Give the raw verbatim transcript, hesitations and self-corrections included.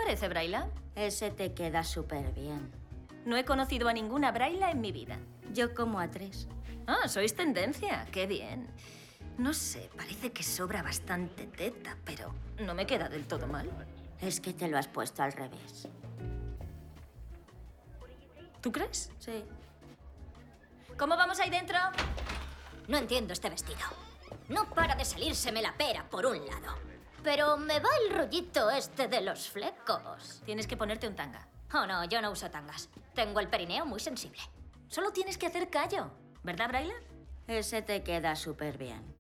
parece, Braila? Ese te queda súper bien. No he conocido a ninguna Braila en mi vida. Yo como a tres. Ah, sois tendencia. Qué bien. No sé, parece que sobra bastante teta, pero no me queda del todo mal. Es que te lo has puesto al revés. ¿Tú crees? Sí. ¿Cómo vamos ahí dentro? No entiendo este vestido. No para de salírseme la pera por un lado. Pero me va el rollito este de los flecos. Tienes que ponerte un tanga. Oh, no, yo no uso tangas. Tengo el perineo muy sensible. Solo tienes que hacer callo, ¿verdad, Braila? Ese te queda súper bien.